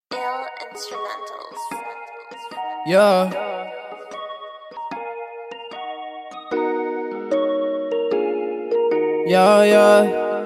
Ill instrumentals. Yeah. Yeah.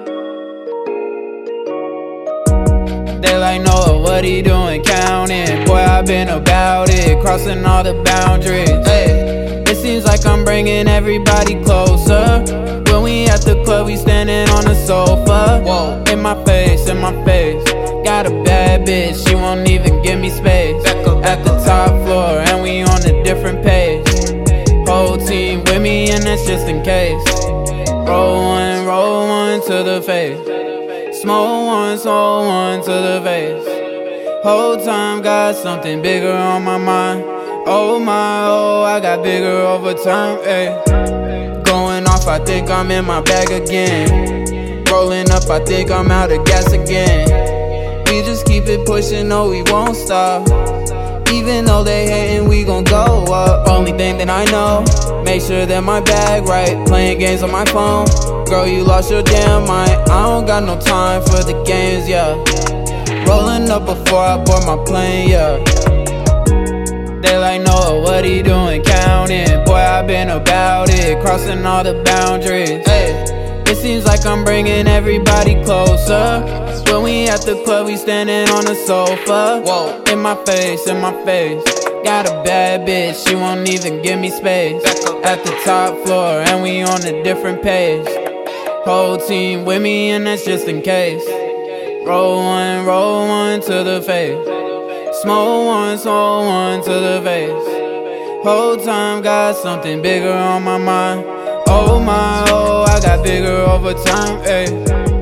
They like, Noah, what he doing? Counting. Boy, I been about it, crossing all the boundaries. Hey, it seems like I'm bringing everybody closer. When we at the club, we standing on the sofa. Whoa, in my face. Got a bad bitch, she won't even give me space. At the top floor, and we on a different page. Whole team with me, and that's just in case. Roll one to the face. Smoke one to the face. Whole time got something bigger on my mind. Oh my, I got bigger over time, ayy. Going off, I think I'm in my bag again. Rolling up, I think I'm out of gas again. We just keep it pushing, no, we won't stop. Even though they hating, we gon' go up. Only thing that I know, make sure that my bag right. Playing games on my phone, girl, you lost your damn mind. I don't got no time for the games, yeah. Rolling up before I board my plane, yeah. They like, Noah, what he doing? Counting. Boy, I been about it, crossing all the boundaries. Hey, it seems like I'm bringing everybody closer. When we at the club, we standing on the sofa. Whoa, in my face. Got a bad bitch, she won't even give me space. At the top floor, and we on a different page. Whole team with me, and that's just in case. Roll one to the face. Smoke one to the face. Whole time got something bigger on my mind. Oh my, I got bigger over time, ayy.